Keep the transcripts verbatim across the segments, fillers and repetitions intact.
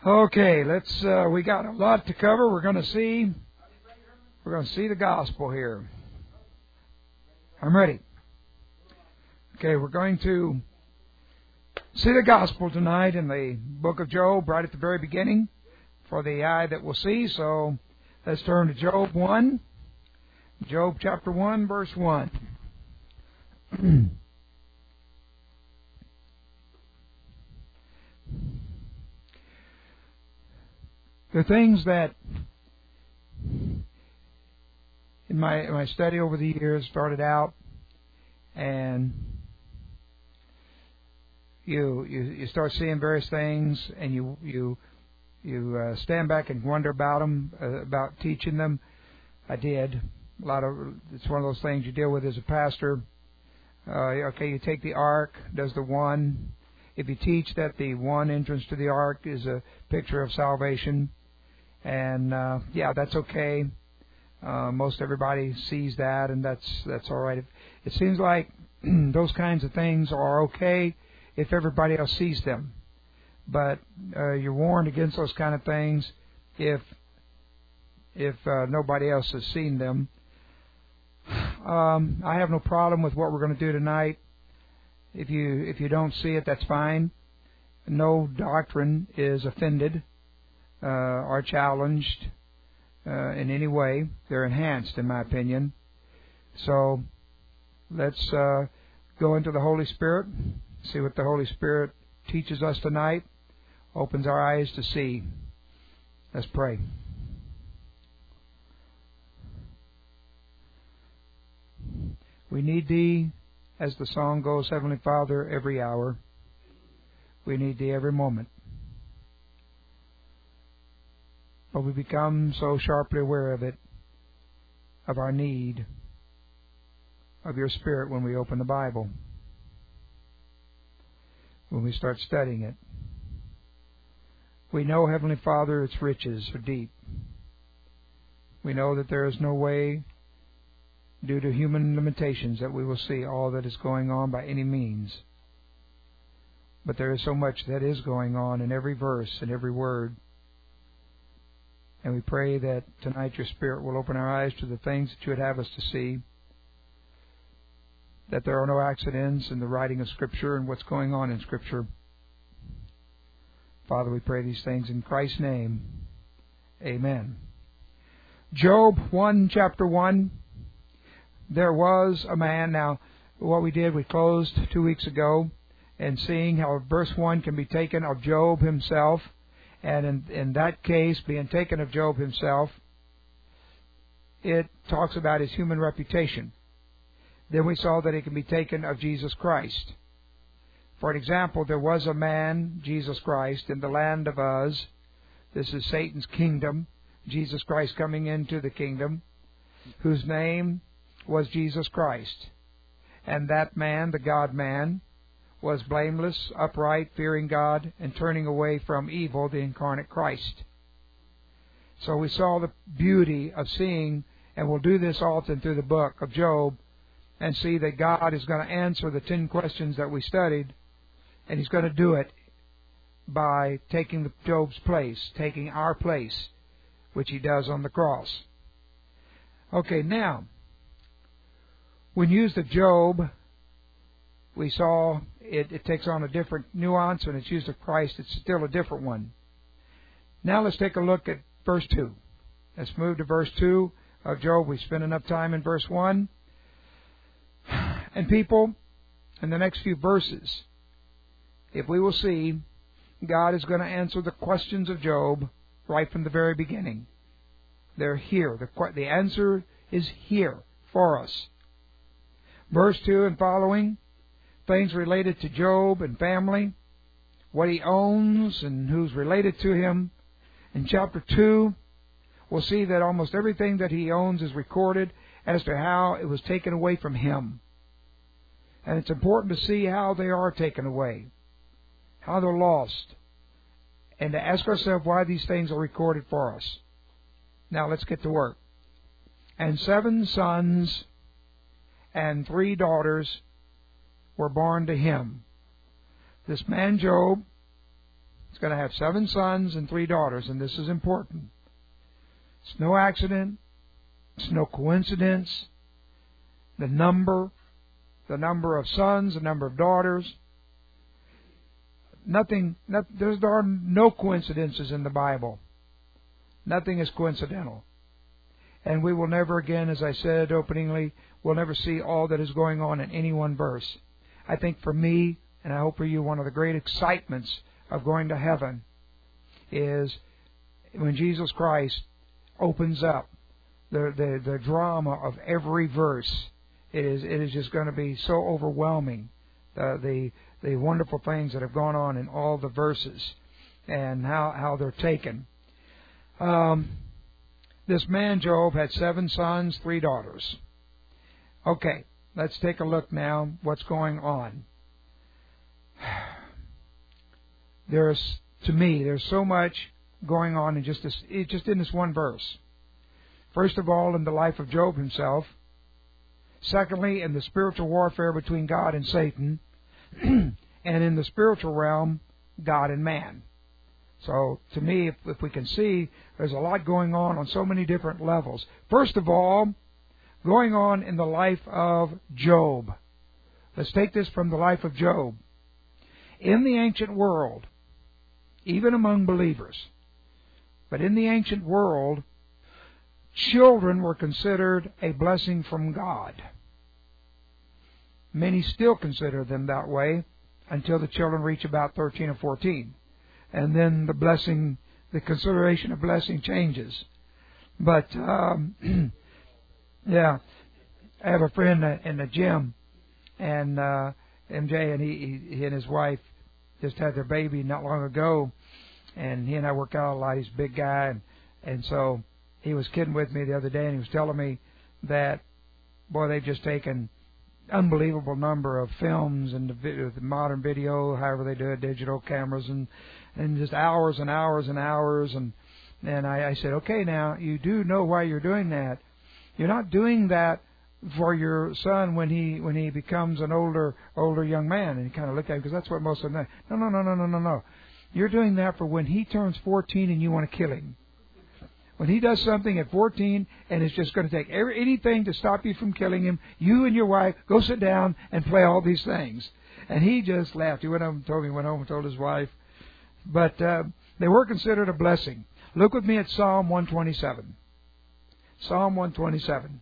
Okay, let's. Uh, we got a lot to cover. We're going to see. We're going to see the gospel here. I'm ready. Okay, we're going to see the gospel tonight in the book of Job, right at the very beginning, for the eye that will see. So let's turn to Job one. Job chapter one, verse one. The things that in my in my study over the years started out, and you you, you start seeing various things, and you you you uh, stand back and wonder about them, uh, about teaching them. I did a lot of. It's one of those things you deal with as a pastor. Uh, okay, you take the ark. Does the one? If you teach that the one entrance to the ark is a picture of salvation, and uh, yeah, that's okay. Uh, most everybody sees that, and that's that's all right. It, it seems like those kinds of things are okay if everybody else sees them, but uh, you're warned against those kind of things if if uh, nobody else has seen them. Um, I have no problem with what we're going to do tonight. If you if you don't see it, that's fine. No doctrine is offended uh, or challenged uh, in any way. They're enhanced, in my opinion. So let's uh, go into the Holy Spirit, see what the Holy Spirit teaches us tonight, opens our eyes to see. Let's pray. We need Thee, as the song goes, Heavenly Father, every hour. We need Thee every moment. But we become so sharply aware of it, of our need of Your Spirit when we open the Bible, when we start studying it. We know, Heavenly Father, its riches are deep. We know that there is no way, due to human limitations, that we will see all that is going on by any means. But there is so much that is going on in every verse and every word. And we pray that tonight Your Spirit will open our eyes to the things that You would have us to see, that there are no accidents in the writing of Scripture and what's going on in Scripture. Father, we pray these things in Christ's name. Amen. Job one, chapter one. There was a man. Now, what we did, we closed two weeks ago, and seeing how verse one can be taken of Job himself, and in, in that case, being taken of Job himself, it talks about his human reputation. Then we saw that it can be taken of Jesus Christ. For an example, there was a man, Jesus Christ, in the land of Uz. This is Satan's kingdom. Jesus Christ coming into the kingdom, whose name was Jesus Christ. And that man, the God-man, was blameless, upright, fearing God, and turning away from evil, the incarnate Christ. So we saw the beauty of seeing, and we'll do this often through the book of Job, and see that God is going to answer the ten questions that we studied, and He's going to do it by taking the Job's place, taking our place, which He does on the cross. Okay, now, when used of Job, we saw it, it takes on a different nuance. When it's used of Christ, it's still a different one. Now let's take a look at verse two. Let's move to verse two of Job. We spent enough time in verse one. And people, in the next few verses, if we will see, God is going to answer the questions of Job right from the very beginning. They're here. The, the answer is here for us. Verse two and following, things related to Job and family, what he owns and who's related to him. In chapter two, we'll see that almost everything that he owns is recorded as to how it was taken away from him. And it's important to see how they are taken away, how they're lost, and to ask ourselves why these things are recorded for us. Now let's get to work. And seven sons and three daughters were born to him. This man Job, He's going to have seven sons and three daughters, and this is important. It's no accident. It's no coincidence. The number, the number of sons, the number of daughters. Nothing, not, there's, there are no coincidences in the Bible. Nothing is coincidental. And we will never again, as I said openingly, we'll never see all that is going on in any one verse. I think for me, and I hope for you, one of the great excitements of going to heaven is when Jesus Christ opens up the, the, the drama of every verse. It is, it is just going to be so overwhelming, the, the, the wonderful things that have gone on in all the verses and how, how they're taken. Um, this man, Job, had seven sons, three daughters. Okay, let's take a look now what's going on. There's, to me, there's so much going on in just this, just in this one verse. First of all, in the life of Job himself. Secondly, in the spiritual warfare between God and Satan. And in the spiritual realm, God and man. So, to me, if, if we can see, there's a lot going on on so many different levels. First of all, going on in the life of Job. Let's take this from the life of Job. In the ancient world, even among believers, but in the ancient world, children were considered a blessing from God. Many still consider them that way until the children reach about thirteen or fourteen. And then the blessing, the consideration of blessing changes. But, um, yeah, I have a friend in the gym, and uh, M J, and he, he and his wife just had their baby not long ago, and he and I work out a lot. He's a big guy, and, and so he was kidding with me the other day, and he was telling me that, boy, they've just taken unbelievable number of films and the, video, the modern video, however they do it, digital cameras, and and just hours and hours and hours. And and I, I said, okay, now you do know why you're doing that. You're not doing that for your son when he when he becomes an older older young man. And he kind of looked at him, because that's what most of them. No, no, no, no, no, no, no. You're doing that for when he turns fourteen and you want to kill him. When he does something at fourteen and it's just going to take every, anything to stop you from killing him, you and your wife go sit down and play all these things. And he just laughed. He went home and told me, went home and told his wife. But uh, they were considered a blessing. Look with me at Psalm one twenty-seven. Psalm one twenty-seven.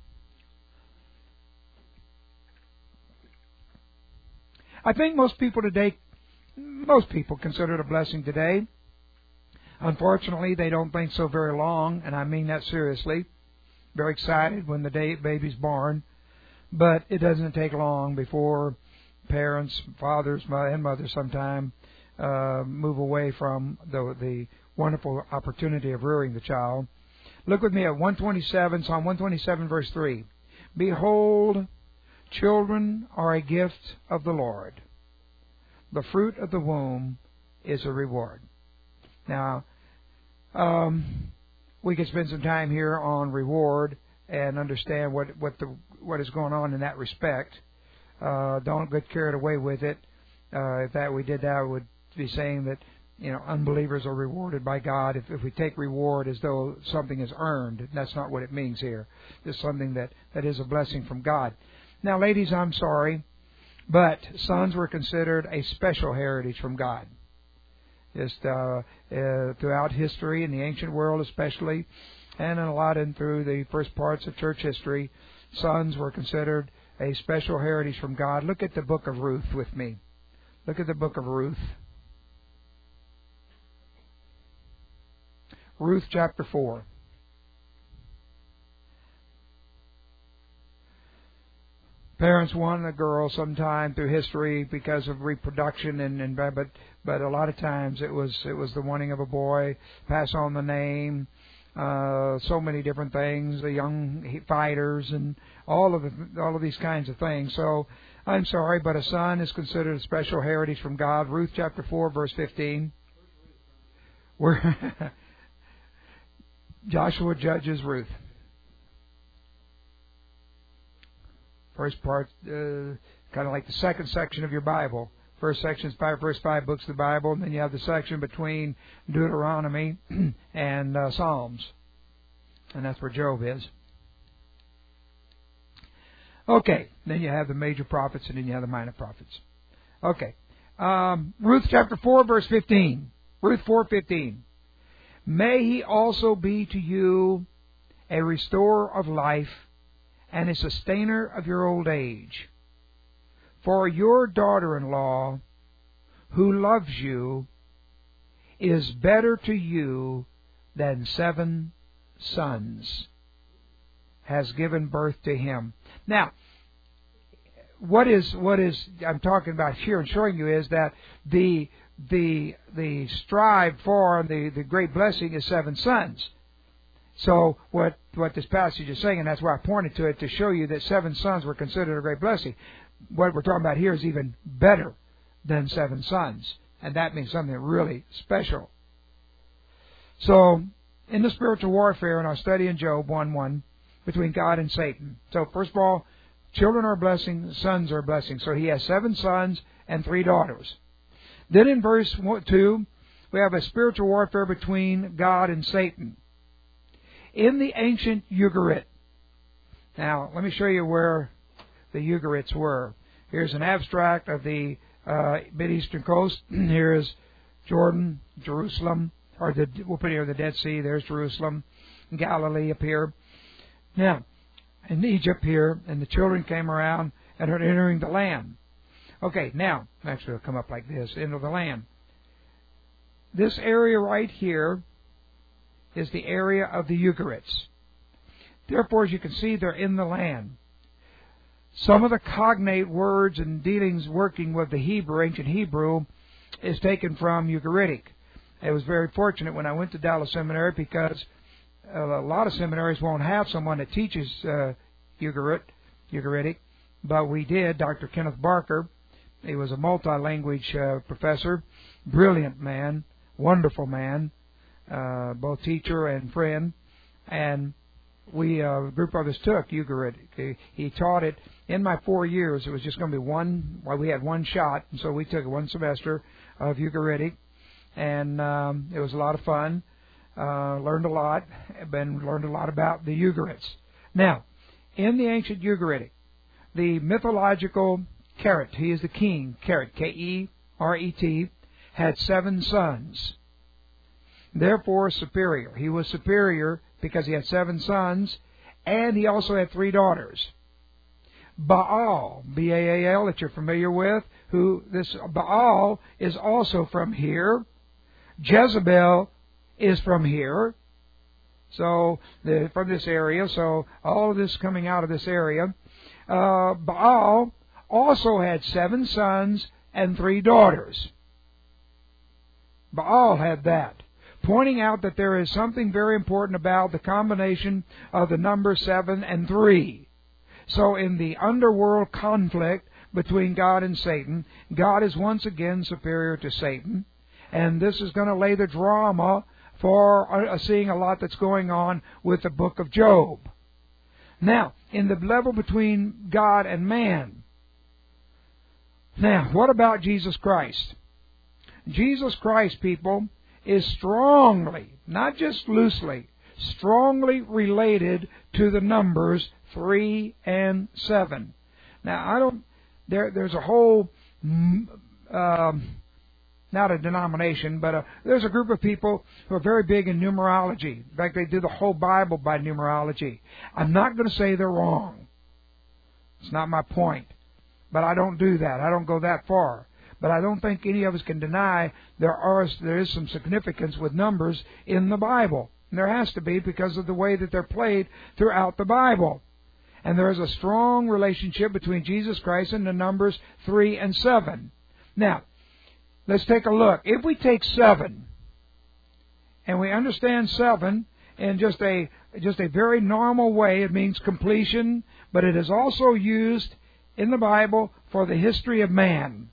I think most people today, most people consider it a blessing today. Unfortunately, they don't think so very long, and I mean that seriously. Very excited when the day baby's born, but it doesn't take long before parents, fathers, and mothers sometimes uh, move away from the, the wonderful opportunity of rearing the child. Look with me at one twenty-seven, Psalm one twenty-seven, verse three. Behold, children are a gift of the Lord. The fruit of the womb is a reward. Now, um, we could spend some time here on reward and understand what what the what is going on in that respect. Uh, don't get carried away with it. Uh, if that we did that, we would be saying that you know unbelievers are rewarded by God. If, if we take reward as though something is earned, that's not what it means here. It's something that, that is a blessing from God. Now, ladies, I'm sorry, but sons were considered a special heritage from God. Just uh, uh, throughout history, in the ancient world especially, and a lot in through the first parts of church history, sons were considered a special heritage from God. Look at the book of Ruth with me. Look at the book of Ruth. Ruth chapter four. Parents wanted a girl sometime through history because of reproduction, and, and but but a lot of times it was it was the wanting of a boy, pass on the name, uh, so many different things, the young fighters, and all of the, all of these kinds of things. So I'm sorry, but a son is considered a special heritage from God. Ruth chapter four, verse fifteen. Where Joshua judges Ruth. First part, uh, kind of like the second section of your Bible, First section is five, first five books of the Bible, and then you have the section between Deuteronomy and uh, Psalms. And that's where Job is. Okay, then you have the major prophets, and then you have the minor prophets. Okay, um, Ruth chapter four, verse fifteen. Ruth four fifteen. May he also be to you a restorer of life and a sustainer of your old age. For your daughter-in-law, who loves you, is better to you than seven sons, has given birth to him. Now, what is what is I'm talking about here and showing you is that the the the strive for the, the great blessing is seven sons. So what what this passage is saying, and that's why I pointed to it to show you that seven sons were considered a great blessing. What we're talking about here is even better than seven sons, and that means something really special. So, in the spiritual warfare in our study in Job one one, between God and Satan. So, first of all, children are a blessing, sons are a blessing. So he has seven sons and three daughters. Then in verse two, we have a spiritual warfare between God and Satan. In the ancient Ugarit. Now, let me show you where the Ugarites were. Here's an abstract of the uh, Mid-Eastern coast. Here is Jordan, Jerusalem, or the, we'll put here the Dead Sea. There's Jerusalem, Galilee up here. Now, in Egypt here, and the children came around and are entering the land. Okay, now, actually it'll come up like this, into the land. This area right here is the area of the Ugarites. Therefore, as you can see, they're in the land. Some of the cognate words and dealings working with the Hebrew, ancient Hebrew, is taken from Ugaritic. I was very fortunate when I went to Dallas Seminary because a lot of seminaries won't have someone that teaches uh, Ugarit, Ugaritic, but we did. Doctor Kenneth Barker, he was a multi-language uh, professor, brilliant man, wonderful man, uh, both teacher and friend, and we, uh, a group of us took Ugaritic. He, he taught it in my four years. It was just going to be one, well, we had one shot, and so we took one semester of Ugaritic, and um, it was a lot of fun. Uh, learned a lot, and learned a lot about the Ugarites. Now, in the ancient Ugaritic, the mythological Keret, he is the king, Keret, K E R E T, had seven sons. Therefore, superior. He was superior because he had seven sons, and he also had three daughters. Baal, B A A L, that you're familiar with, who this Baal is also from here. Jezebel is from here, so the, from this area. So all of this coming out of this area. Uh, Baal also had seven sons and three daughters. Baal had that, pointing out that there is something very important about the combination of the number seven and three. So in the underworld conflict between God and Satan, God is once again superior to Satan, and this is going to lay the drama for uh, seeing a lot that's going on with the book of Job. Now, in the level between God and man. Now, what about Jesus Christ? Jesus Christ, people, is strongly, not just loosely, strongly related to the numbers three and seven. Now, I don't, there, there's a whole, um, not a denomination, but a, there's a group of people who are very big in numerology. In fact, they do the whole Bible by numerology. I'm not going to say they're wrong. It's not my point. But I don't do that. I don't go that far. But I don't think any of us can deny there are there is some significance with numbers in the Bible. And there has to be because of the way that they're played throughout the Bible. And there is a strong relationship between Jesus Christ and the numbers three and seven. Now, let's take a look. If we take seven, and we understand seven in just a just a very normal way, it means completion, but it is also used in the Bible for the history of man.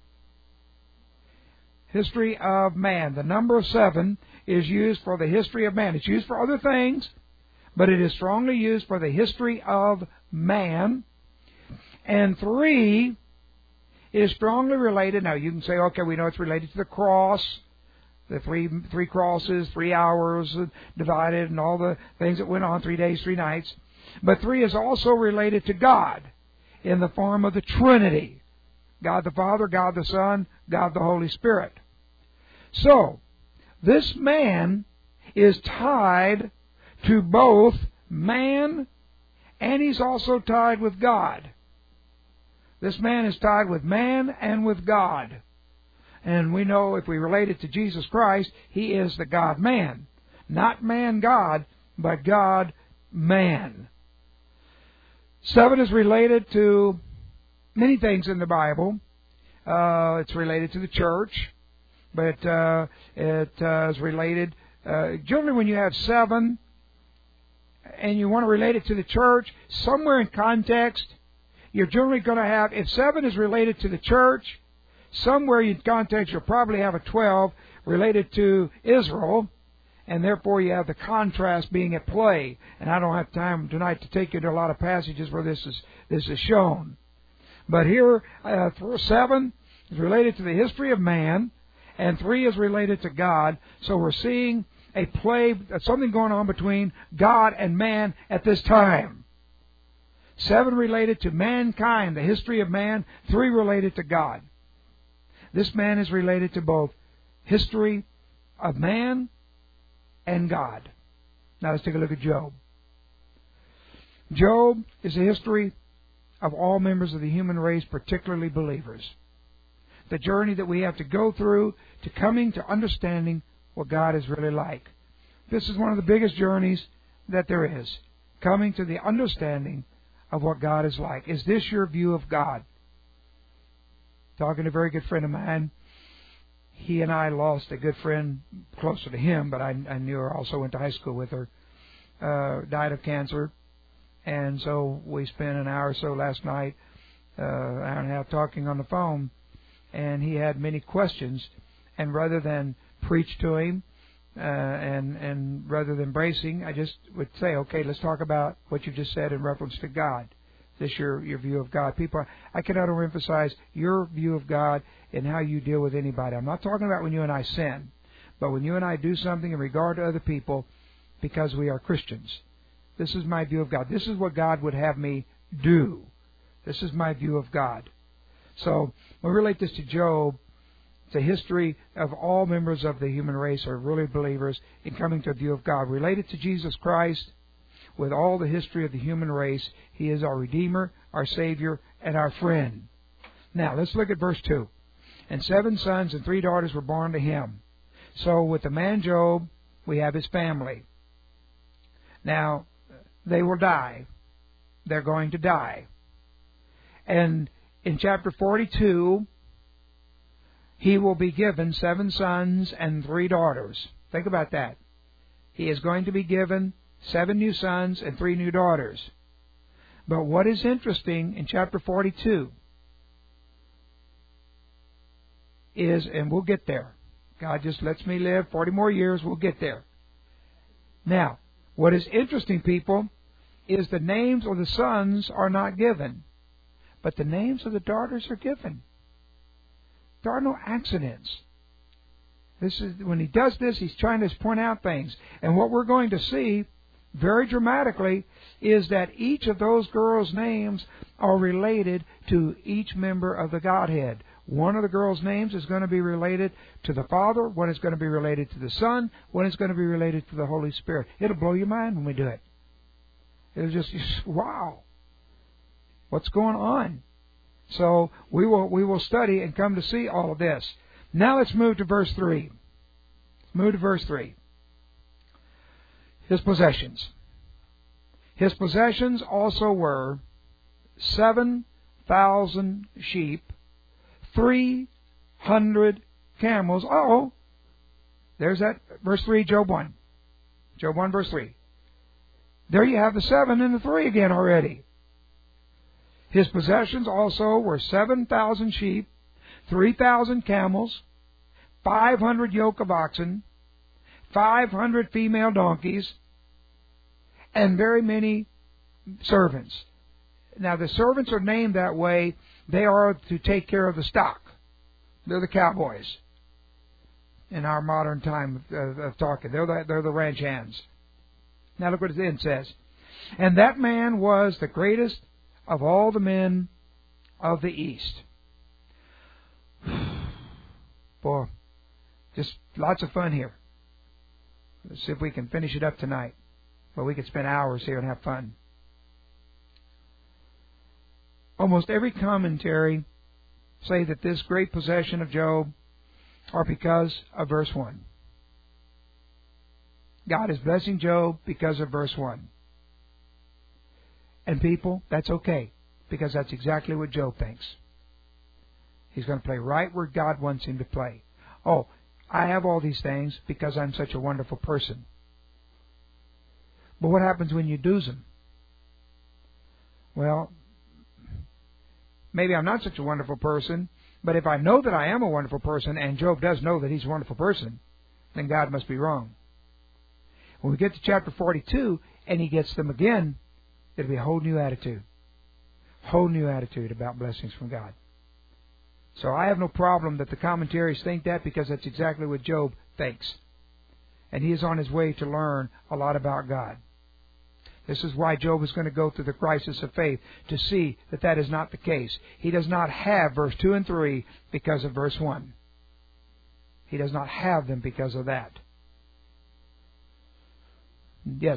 History of man. The number of seven is used for the history of man. It's used for other things, but it is strongly used for the history of man. And three It is strongly related. Now, you can say, okay, we know it's related to the cross, the three three crosses, three hours divided, and all the things that went on, three days, three nights. But three is also related to God in the form of the Trinity. God the Father, God the Son, God the Holy Spirit. So, this man is tied to both man, and he's also tied with God. This man is tied with man and with God. And we know if we relate it to Jesus Christ, He is the God-man. Not man-God, but God-man. Seven is related to many things in the Bible. Uh, it's related to the church, but uh, it uh, is related... Uh, generally when you have seven and you want to relate it to the church, somewhere in context, you're generally going to have... If seven is related to the church, somewhere in context you'll probably have a twelve related to Israel, and therefore you have the contrast being at play. And I don't have time tonight to take you to a lot of passages where this is this is shown. But here, uh, seven is related to the history of man, and three is related to God. So we're seeing a play, something going on between God and man at this time. Seven related to mankind, the history of man. Three related to God. This man is related to both history of man and God. Now let's take a look at Job. Job is a history of all members of the human race, particularly believers. The journey that we have to go through to coming to understanding what God is really like. This is one of the biggest journeys that there is. Coming to the understanding of what God is like. Is this your view of God? Talking to a very good friend of mine. He and I lost a good friend closer to him, but I, I knew her, also went to high school with her. Uh, died of cancer. And so we spent an hour or so last night, uh, an hour and a half talking on the phone. And he had many questions. And rather than preach to him, uh, and, and rather than bracing, I just would say, okay, let's talk about what you just said in reference to God. Is this your, your view of God? People, I cannot overemphasize your view of God and how you deal with anybody. I'm not talking about when you and I sin, but when you and I do something in regard to other people because we are Christians. This is my view of God. This is what God would have me do. This is my view of God. So, when we relate this to Job, it's a history of all members of the human race are really believers in coming to a view of God. Related to Jesus Christ, with all the history of the human race, He is our Redeemer, our Savior, and our friend. Now, let's look at verse two. And seven sons and three daughters were born to him. So, with the man Job, we have his family. Now, they will die. They're going to die. And in chapter forty-two, he will be given seven sons and three daughters. Think about that. He is going to be given seven new sons and three new daughters. But what is interesting in chapter forty-two is, and we'll get there. God just lets me live forty more years, we'll get there. Now, what is interesting, people, is the names of the sons are not given, but the names of the daughters are given. There are no accidents. This is when he does this, he's trying to point out things. And what we're going to see very dramatically is that each of those girls' names are related to each member of the Godhead. One of the girls' names is going to be related to the Father, one is going to be related to the Son, one is going to be related to the Holy Spirit. It'll blow your mind when we do it. It'll just, wow, what's going on? So we will we will study and come to see all of this. Now let's move to verse three. Let's move to verse three. His possessions. His possessions also were seven thousand sheep, three hundred camels. Oh, there's that verse three, Job one. Job one, verse three. There you have the seven and the three again already. His possessions also were seven thousand sheep, three thousand camels, five hundred yoke of oxen, five hundred female donkeys, and very many servants. now the servants are named that way. They are to take care of the stock. They're the cowboys in our modern time of, of talking. They're the, they're the ranch hands. Now look what it then says. And that man was the greatest of all the men of the East. Boy, just lots of fun here. Let's see if we can finish it up tonight. But we could spend hours here and have fun. Almost every commentary say that this great possession of Job are because of verse one. God is blessing Job because of verse one. And people, that's okay, because that's exactly what Job thinks. He's going to play right where God wants him to play. Oh, I have all these things because I'm such a wonderful person. But what happens when you lose them? Well, maybe I'm not such a wonderful person, but if I know that I am a wonderful person, and Job does know that he's a wonderful person, then God must be wrong. When we get to chapter forty-two, and he gets them again, it'll be a whole new attitude. Whole new attitude about blessings from God. So I have no problem that the commentaries think that, because that's exactly what Job thinks. And he is on his way to learn a lot about God. This is why Job is going to go through the crisis of faith, to see that that is not the case. He does not have verse two and three because of verse one. He does not have them because of that. Yes?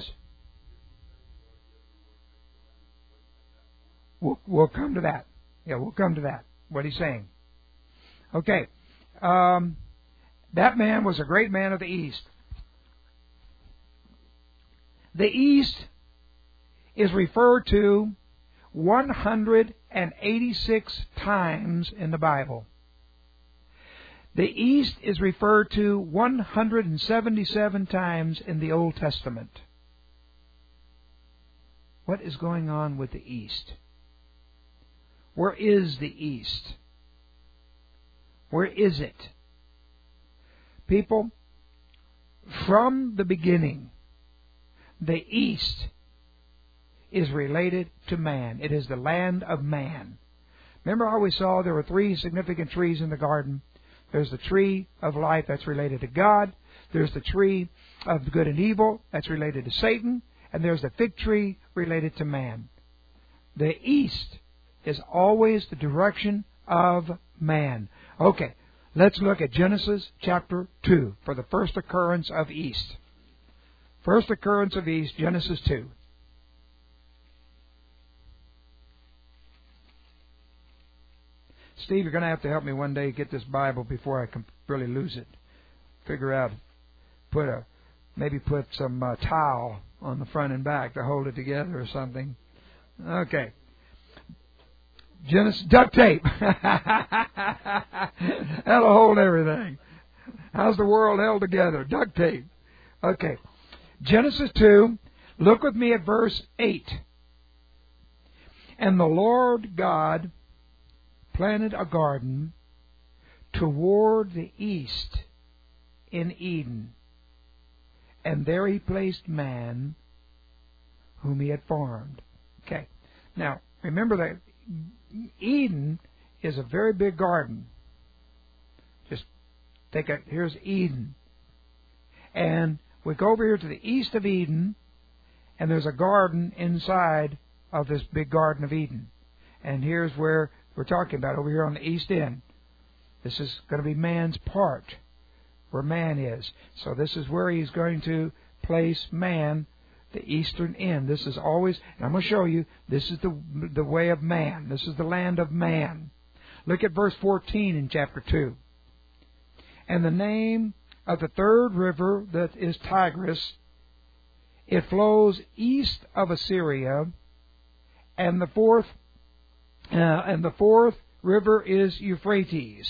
We'll, we'll come to that. Yeah, we'll come to that. What he's saying. Okay. Um, that man was a great man of the East. The East is referred to one hundred eighty-six times in the Bible. The East is referred to one hundred seventy-seven times in the Old Testament. What is going on with the East? Where is the East? Where is it? People, from the beginning, the East is related to man. It is the land of man. Remember how we saw there were three significant trees in the garden? There's the tree of life, that's related to God. There's the tree of good and evil, that's related to Satan. And there's the fig tree related to man. The East is always the direction of man. Okay, let's look at Genesis chapter two for the first occurrence of East. First occurrence of East, Genesis two. Steve, you're going to have to help me one day get this Bible before I can really lose it. Figure out, put a, maybe put some uh, towel on the front and back to hold it together or something. Okay. Genesis, duct tape. That'll hold everything. How's the world held together? Duct tape. Okay. Genesis two, look with me at verse eight. And the Lord God planted a garden toward the east in Eden, and there he placed man whom he had formed. Okay. Now, remember that Eden is a very big garden. Just take a, here's Eden. And we go over here to the east of Eden, and there's a garden inside of this big Garden of Eden. And here's where we're talking about, over here on the east end. This is going to be man's part, where man is. So this is where he's going to place man, the eastern end. This is always, and I'm going to show you, this is the the way of man. This is the land of man. Look at verse fourteen in chapter two. And the name of the third river that is Tigris, it flows east of Assyria, and the fourth uh, and the fourth river is Euphrates.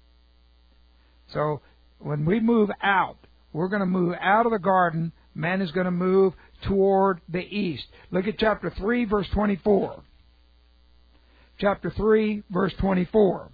So when we move out, we're going to move out of the garden. Man is going to move toward the east. Look at chapter three, verse twenty-four. Chapter three, verse twenty-four.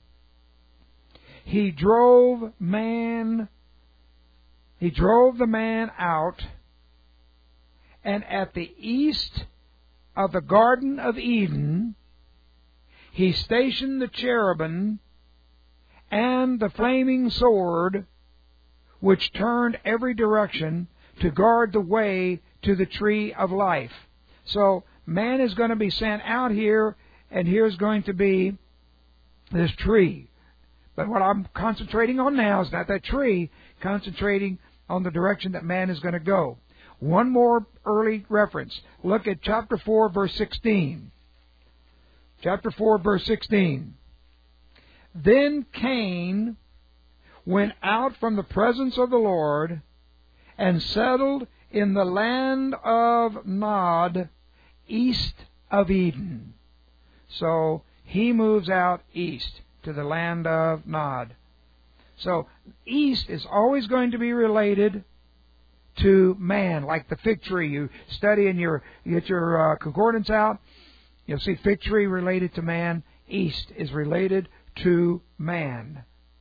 He drove man, he drove the man out, and at the east of the Garden of Eden, He stationed the cherubim and the flaming sword, which turned every direction to guard the way to the tree of life. So man is going to be sent out here, and here's going to be this tree. But what I'm concentrating on now is not that tree, concentrating on the direction that man is going to go. One more early reference. Look at chapter four, verse sixteen. Chapter four, verse sixteen. Then Cain went out from the presence of the Lord and settled in the land of Nod, east of Eden. So he moves out east to the land of Nod. So east is always going to be related to man, like the fig tree. You study and your, you get your uh, concordance out, you'll see fig tree related to man. East is related to man.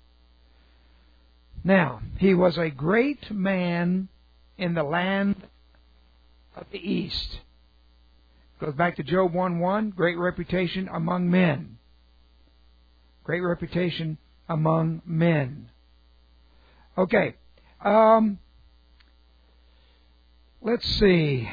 Now, he was a great man in the land of the east. Goes back to Job one one, great reputation among men. Great reputation among men. Okay. Um, let's see.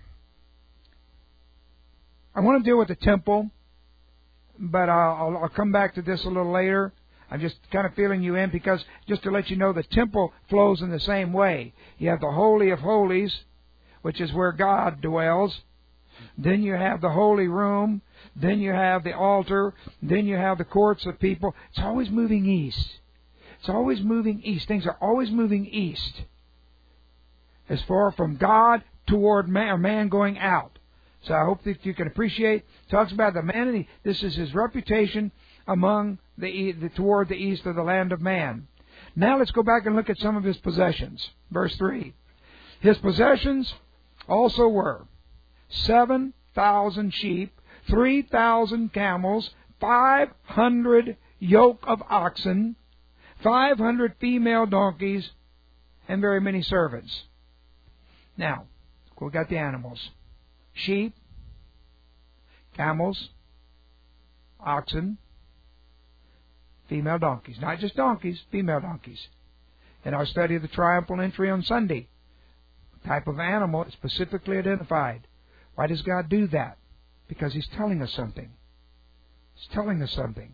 I want to deal with the temple, but I'll, I'll come back to this a little later. I'm just kind of filling you in because just to let you know the temple flows in the same way. You have the Holy of Holies, which is where God dwells. Then you have the holy room. Then you have the altar. Then you have the courts of people. It's always moving east. It's always moving east. Things are always moving east. As far from God toward man, or man going out. So I hope that you can appreciate. It talks about the man. And he, this is his reputation among the, the toward the east of the land of man. Now let's go back and look at some of his possessions. Verse three. His possessions also were seven thousand sheep, three thousand camels, five hundred yoke of oxen, five hundred female donkeys, and very many servants. Now, we got the animals. Sheep, camels, oxen, female donkeys. Not just donkeys, female donkeys. In our study of the triumphal entry on Sunday, type of animal is specifically identified. Why does God do that? Because He's telling us something. He's telling us something.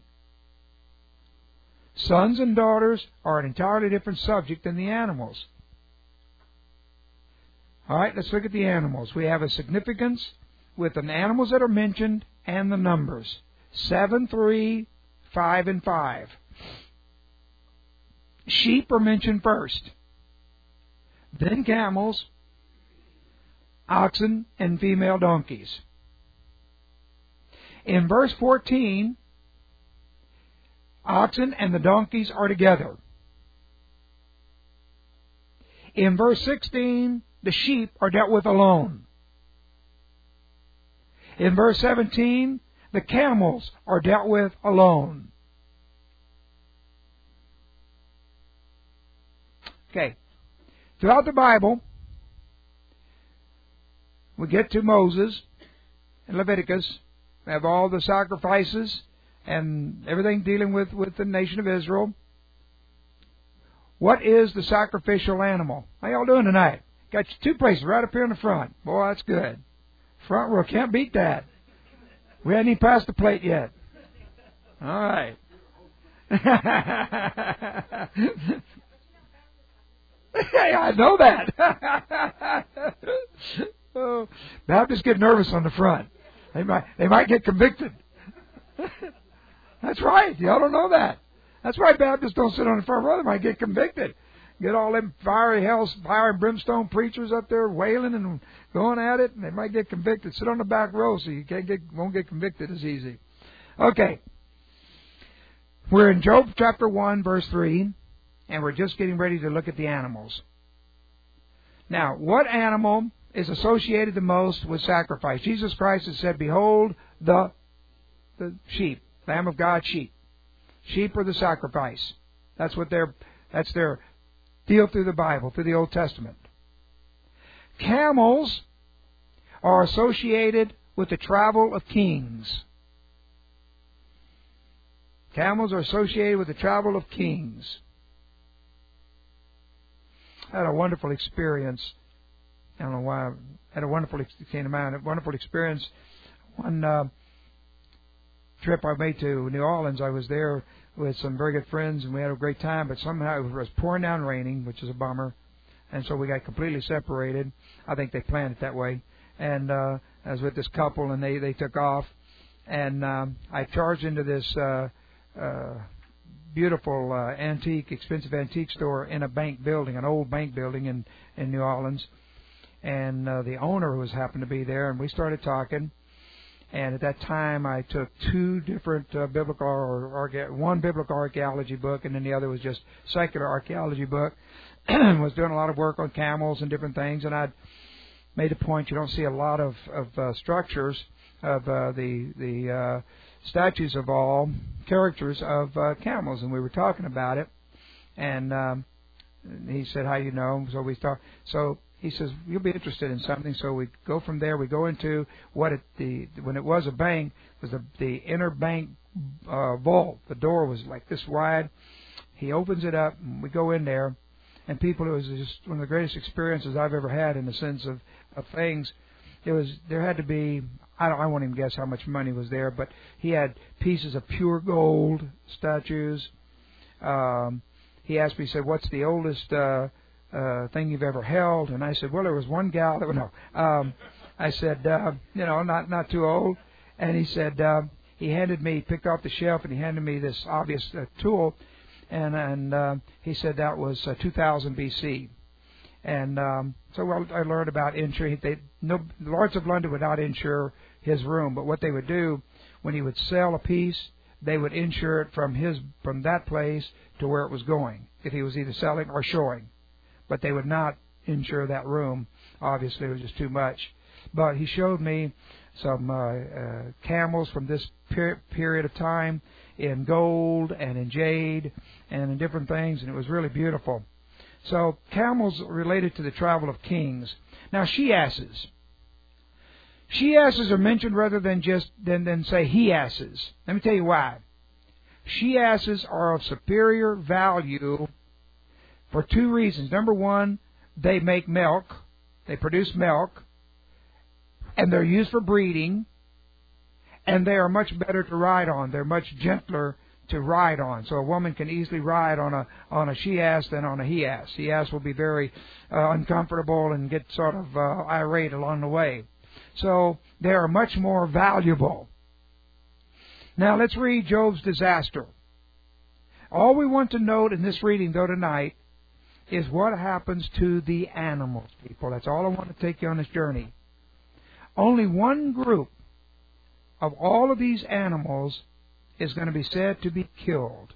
Sons and daughters are an entirely different subject than the animals. All right, let's look at the animals. We have a significance with the animals that are mentioned and the numbers. Seven, three, five, and five. Sheep are mentioned first. Then camels, oxen, and female donkeys. In verse fourteen, oxen and the donkeys are together. In verse sixteen, the sheep are dealt with alone. In verse seventeen, the camels are dealt with alone. Okay. Throughout the Bible, we get to Moses and Leviticus. We have all the sacrifices and everything dealing with, with the nation of Israel. What is the sacrificial animal? How y'all doing tonight? Got you two places right up here in the front. Boy, that's good. Front row, can't beat that. We hadn't even passed the plate yet. All right. Hey, I know that. Oh, Baptists get nervous on the front. They might, they might get convicted. That's right. Y'all don't know that. That's why Baptists don't sit on the front row. They might get convicted. Get all them fiery hell, fire and brimstone preachers up there wailing and going at it, and they might get convicted. Sit on the back row so you can't get, won't get convicted as easy. Okay. We're in Job chapter one, verse three, and we're just getting ready to look at the animals. Now, what animal is associated the most with sacrifice? Jesus Christ has said, behold, the, the sheep, Lamb of God, sheep. Sheep are the sacrifice. That's what they're, that's their deal through the Bible, through the Old Testament. Camels are associated with the travel of kings. Camels are associated with the travel of kings. I had a wonderful experience. I don't know why. I had a wonderful, it came to mind, a wonderful experience. One uh, trip I made to New Orleans, I was there with some very good friends, and we had a great time, but somehow it was pouring down raining, which is a bummer, and so we got completely separated. I think they planned it that way. And uh, I was with this couple, and they, they took off, and um, I charged into this uh, uh, beautiful uh, antique, expensive antique store in a bank building, an old bank building in, in New Orleans, and uh, the owner was happened to be there, and we started talking. And at that time, I took two different uh, biblical, or, or one biblical archaeology book, and then the other was just secular archaeology book. Was doing a lot of work on camels and different things, and I'd made a point. You don't see a lot of of uh, structures of uh, the the uh, statues of all characters of uh, camels, and we were talking about it. And um, he said, "How do you know?" So we start. So. He says, you'll be interested in something. So we go from there. We go into what it, the when it was a bank, was the, the inner bank uh, vault. The door was like this wide. He opens it up, and we go in there. And people, it was just one of the greatest experiences I've ever had in the sense of, of things. It was there had to be, I don't I won't even guess how much money was there, but he had pieces of pure gold statues. Um, he asked me, he said, what's the oldest uh, Uh, thing you've ever held? And I said, well, there was one gal that, no, um, I said, uh, you know, not, not too old. And he said, uh, he handed me, picked off the shelf, and he handed me this obvious uh, tool. And, and, uh, he said that was uh, two thousand B C. And, um, so well, I learned about insurance. They, no, the Lords of London would not insure his room, but what they would do when he would sell a piece, they would insure it from his, from that place to where it was going, if he was either selling or showing. But they would not insure that room. Obviously, it was just too much. But he showed me some uh, uh, camels from this per- period of time in gold and in jade and in different things, and it was really beautiful. So camels related to the travel of kings. Now, she-asses. She-asses are mentioned rather than just than, than say he-asses. Let me tell you why. She-asses are of superior value for two reasons. Number one, they make milk. They produce milk. And they're used for breeding. And they are much better to ride on. They're much gentler to ride on. So a woman can easily ride on a on a she-ass than on a he-ass. He-ass will be very uh, uncomfortable and get sort of uh, irate along the way. So they are much more valuable. Now let's read Job's disaster. All we want to note in this reading, though, tonight, is what happens to the animals, people. That's all I want to take you on this journey. Only one group of all of these animals is going to be said to be killed.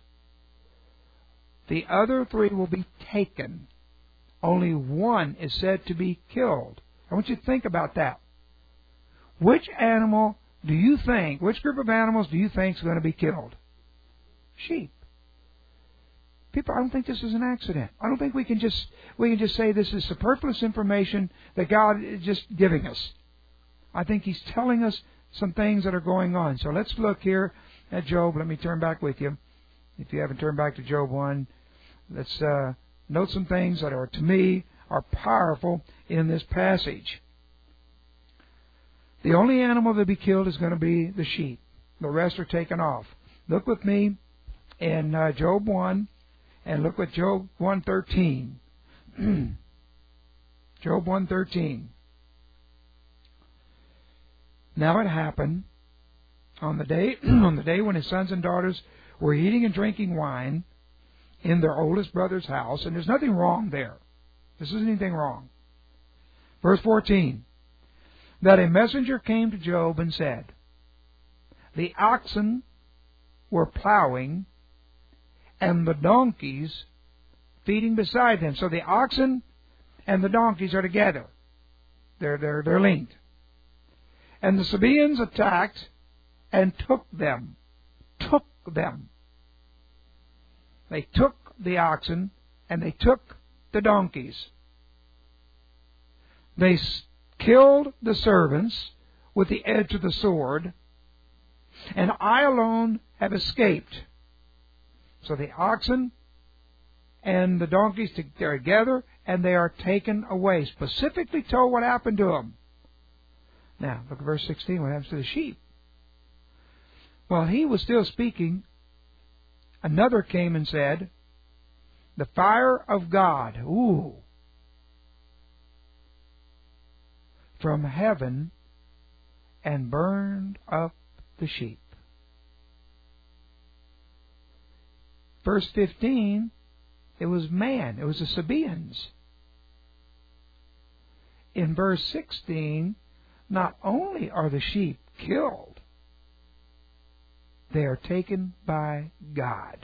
The other three will be taken. Only one is said to be killed. I want you to think about that. Which animal do you think, which group of animals do you think is going to be killed? Sheep. People, I don't think this is an accident. I don't think we can just we can just say this is superfluous information that God is just giving us. I think He's telling us some things that are going on. So let's look here at Job. Let me turn back with you. If you haven't turned back to Job one, let's uh, note some things that are, to me, are powerful in this passage. The only animal that will be killed is going to be the sheep. The rest are taken off. Look with me in uh, Job one. And look what Job one thirteen. Job one thirteen. Now it happened on the day on the day when his sons and daughters were eating and drinking wine in their oldest brother's house, and there's nothing wrong there. This isn't anything wrong. Verse fourteen. That a messenger came to Job and said, the oxen were plowing, and the donkeys feeding beside them. So the oxen and the donkeys are together. They're, they're, they're linked. And the Sabaeans attacked and took them. Took them. They took the oxen and they took the donkeys. They killed the servants with the edge of the sword, and I alone have escaped. So the oxen and the donkeys are together, and they are taken away. Specifically told what happened to them. Now, look at verse sixteen. What happens to the sheep? While he was still speaking, another came and said, the fire of God, ooh, from heaven, and burned up the sheep. Verse fifteen, it was man. It was the Sabaeans. In verse sixteen, not only are the sheep killed, they are taken by God.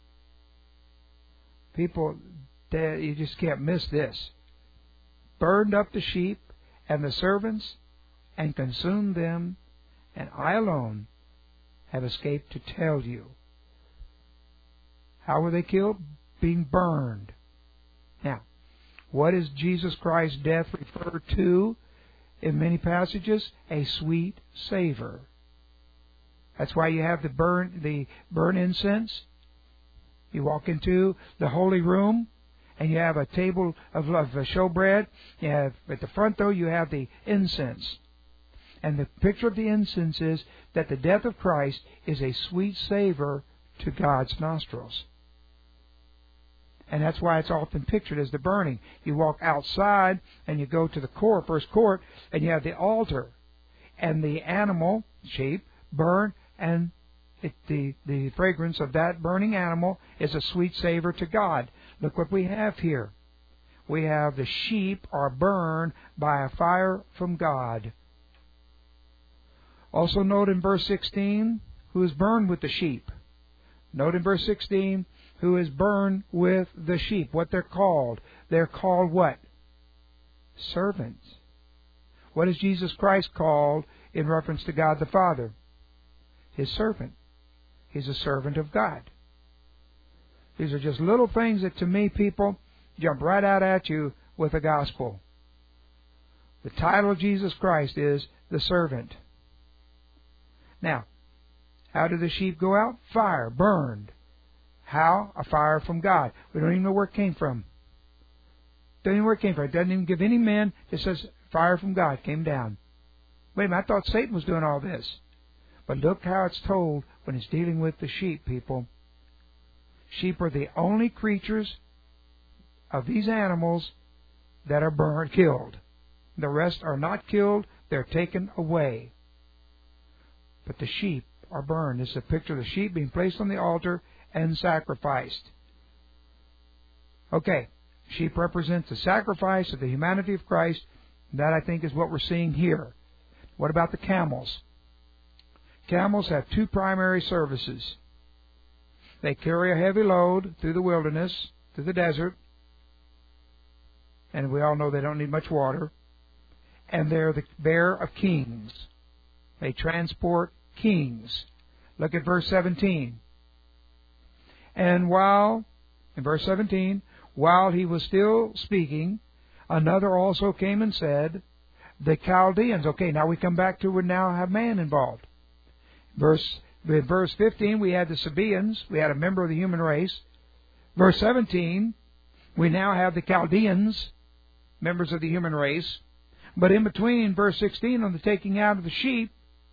People, they, you just can't miss this. Burned up the sheep and the servants and consumed them, and I alone have escaped to tell you. How were they killed? Being burned. Now, what is Jesus Christ's death referred to in many passages? A sweet savor. That's why you have the burn, the burn incense. You walk into the holy room, and you have a table of, of showbread. You have at the front, though, you have the incense. And the picture of the incense is that the death of Christ is a sweet savor to God's nostrils. And that's why it's often pictured as the burning. You walk outside and you go to the court, first court, and you have the altar. And the animal, sheep, burn, and it, the, the fragrance of that burning animal is a sweet savor to God. Look what we have here. We have the sheep are burned by a fire from God. Also note in verse sixteen, who is burned with the sheep. Note in verse sixteen, who is burned with the sheep. What they're called. They're called what? Servants. What is Jesus Christ called in reference to God the Father? His servant. He's a servant of God. These are just little things that to me, people, jump right out at you with the gospel. The title of Jesus Christ is the servant. Now, how did the sheep go out? Fire, burned. How? A fire from God. We don't even know where it came from. Don't even know where it came from. It doesn't even give any man. It says fire from God came down. Wait a minute, I thought Satan was doing all this. But look how it's told when it's dealing with the sheep, people. Sheep are the only creatures of these animals that are burned, killed. The rest are not killed. They're taken away. But the sheep are burned. This is a picture of the sheep being placed on the altar and sacrificed. Okay, sheep represents the sacrifice of the humanity of Christ. That, I think, is what we're seeing here. What about the camels? Camels have two primary services. They carry a heavy load through the wilderness, through the desert, and we all know they don't need much water. And they're the bearer of kings. They transport kings. Look at verse seventeen. And while, in verse seventeen, while he was still speaking, another also came and said, the Chaldeans. Okay, now we come back to we now have man involved. Verse, in verse fifteen, we had the Sabaeans. We had a member of the human race. Verse seventeen, we now have the Chaldeans, members of the human race. But in between, verse sixteen, on the taking out of the sheep,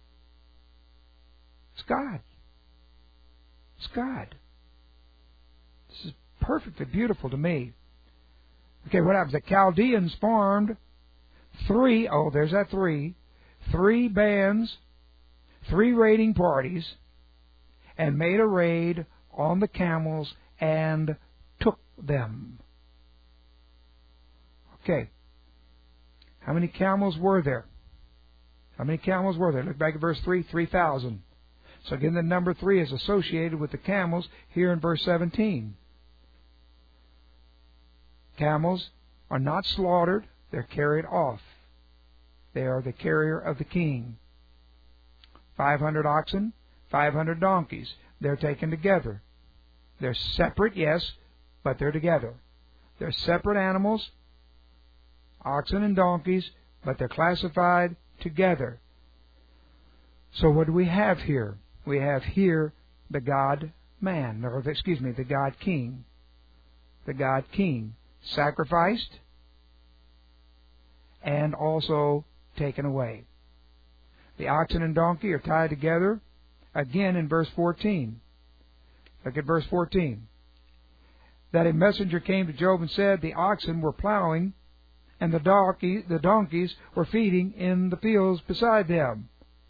it's God. It's God. This is perfectly beautiful to me. Okay, what happens? The Chaldeans formed three, oh, there's that three, three bands, three raiding parties, and made a raid on the camels and took them. Okay. How many camels were there? How many camels were there? Look back at verse three, three thousand. So again, the number three is associated with the camels here in verse seventeen. Camels are not slaughtered, they're carried off. They are the carrier of the king. five hundred oxen, five hundred donkeys. They're taken together. They're separate, yes, but they're together. They're separate animals, oxen and donkeys, but they're classified together. So what do we have here? We have here the God-man, or excuse me, the God-king. The God-king sacrificed and also taken away. The oxen and donkey are tied together again in verse fourteen. Look at verse fourteen. That a messenger came to Job and said, the oxen were plowing, and the donkey, the donkeys were feeding in the fields beside them.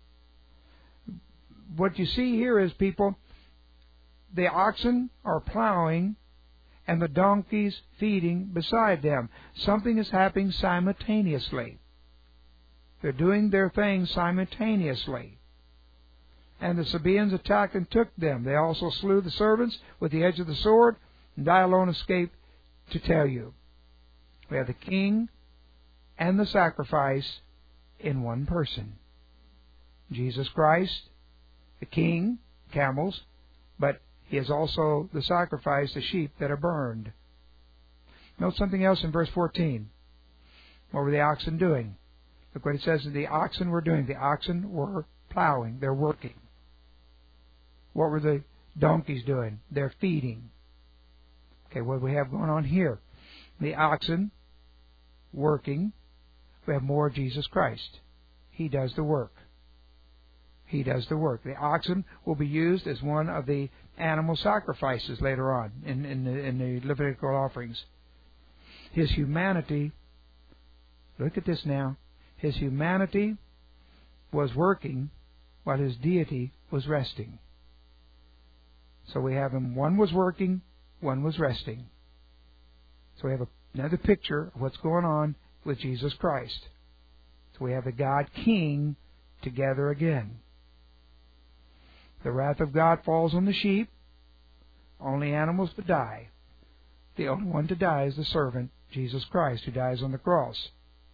What you see here is, people, the oxen are plowing, and the donkeys feeding beside them. Something is happening simultaneously. They're doing their thing simultaneously. And the Sabaeans attacked and took them. They also slew the servants with the edge of the sword, and I alone escaped to tell you. We have the king and the sacrifice in one person. Jesus Christ, the king, camels, but He is also the sacrifice, the sheep that are burned. Note something else in verse fourteen. What were the oxen doing? Look what it says that the oxen were doing. The oxen were plowing. They're working. What were the donkeys doing? They're feeding. Okay, what do we have going on here? The oxen working. We have more of Jesus Christ. He does the work. He does the work. The oxen will be used as one of the animal sacrifices later on in, in, the, in the Levitical offerings. His humanity, look at this now, His humanity was working while His deity was resting. So we have Him, one was working, one was resting. So we have another picture of what's going on with Jesus Christ. So we have the God King together again. The wrath of God falls on the sheep. Only animals to die. The only one to die is the servant, Jesus Christ, who dies on the cross.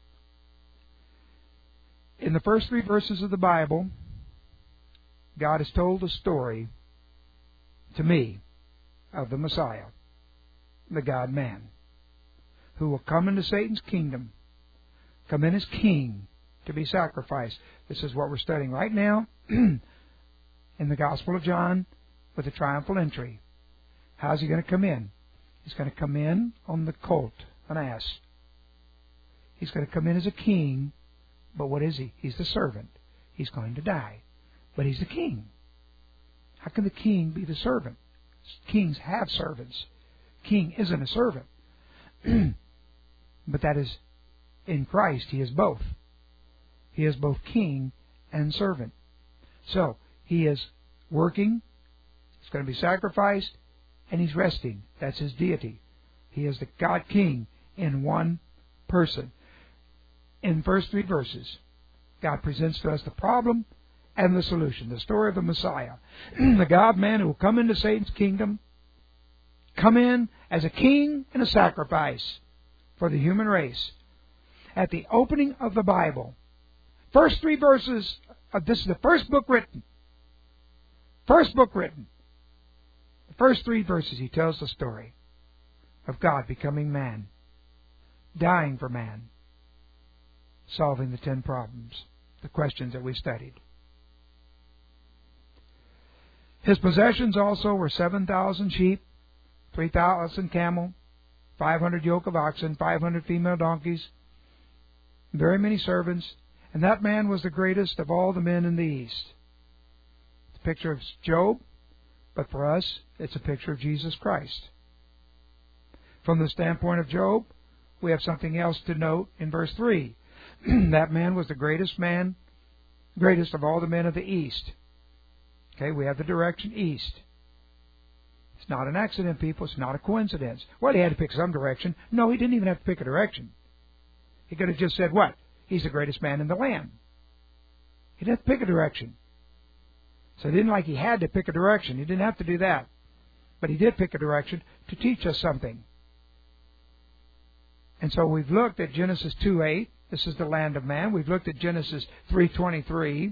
In the first three verses of the Bible, God has told a story to me of the Messiah, the God-man, who will come into Satan's kingdom, come in as king to be sacrificed. This is what we're studying right now in the Gospel of John with the triumphal entry. How's He going to come in? He's going to come in on the colt, an ass. He's going to come in as a king, but what is He? He's the servant. He's going to die, but He's the king. How can the king be the servant? Kings have servants. King isn't a servant. But that is, in Christ, He is both. He is both king and servant. So, He is working, He's going to be sacrificed, and He's resting. That's His deity. He is the God King in one person. In the first three verses, God presents to us the problem and the solution, the story of the Messiah. The God-man who will come into Satan's kingdom, come in as a king and a sacrifice for the human race. At the opening of the Bible, first three verses, of this is the first book written. First book written. The first three verses, He tells the story of God becoming man, dying for man, solving the ten problems, the questions that we studied. His possessions also were seven thousand sheep, three thousand camel, five hundred yoke of oxen, five hundred female donkeys, very many servants, and that man was the greatest of all the men in the East. It's a picture of Job, but for us, it's a picture of Jesus Christ. From the standpoint of Job, we have something else to note in verse three. That man was the greatest man, greatest of all the men of the East. Okay, we have the direction east. It's not an accident, people. It's not a coincidence. Well, he had to pick some direction. No, he didn't even have to pick a direction. He could have just said, what? He's the greatest man in the land. He didn't have to pick a direction. So it didn't like he had to pick a direction. He didn't have to do that. But he did pick a direction to teach us something. And so we've looked at Genesis two eight. This is the land of man. We've looked at Genesis three twenty-three.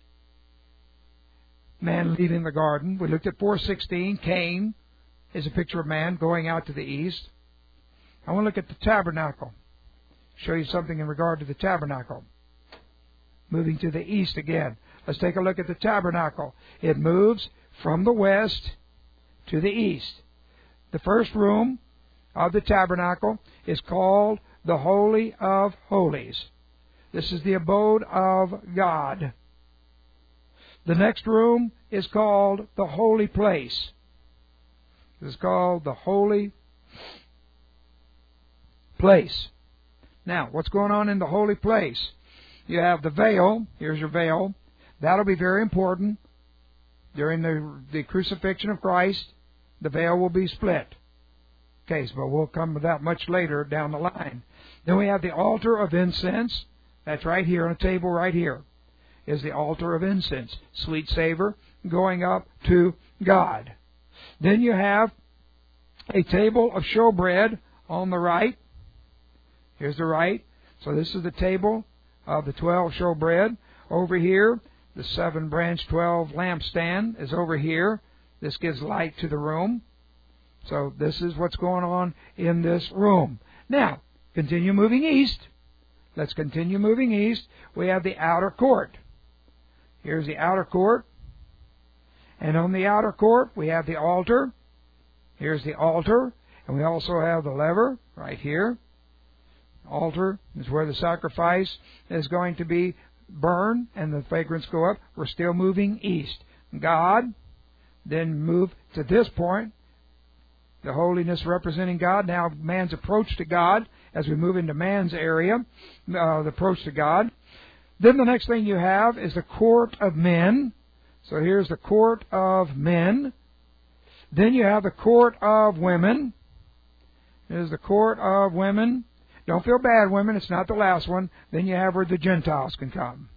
Man leaving the garden. We looked at four sixteen. Cain is a picture of man going out to the east. I want to look at the tabernacle. Show you something in regard to the tabernacle. moving to the east again. Let's take a look at the tabernacle. It moves from the west to the east. The first room of the tabernacle is called the Holy of Holies. This is the abode of God. The next room is called the Holy Place. This is called the Holy Place. Now, what's going on in the Holy Place? You have the veil. Here's your veil. That'll be very important. During the, the crucifixion of Christ, the veil will be split. Okay, but we'll come to that much later down the line. Then we have the altar of incense. That's right here on a table right here is the altar of incense. Sweet savor going up to God. Then you have a table of showbread on the right. Here's the right. So this is the table of the twelve showbread. Over here, the seven branch twelve lampstand is over here. This gives light to the room. So this is what's going on in this room. Now, continue moving east. Let's continue moving east. We have the outer court. Here's the outer court. And on the outer court, we have the altar. Here's the altar. And we also have the lever right here. Altar is where the sacrifice is going to be burned and the fragrance go up. We're still moving east. God, then move to this point. The holiness representing God. Now man's approach to God as we move into man's area, uh, the approach to God. Then the next thing you have is the court of men. So here's the court of men. Then you have the court of women. Here's the court of women. Don't feel bad, women. It's not the last one. Then you have where the Gentiles can come.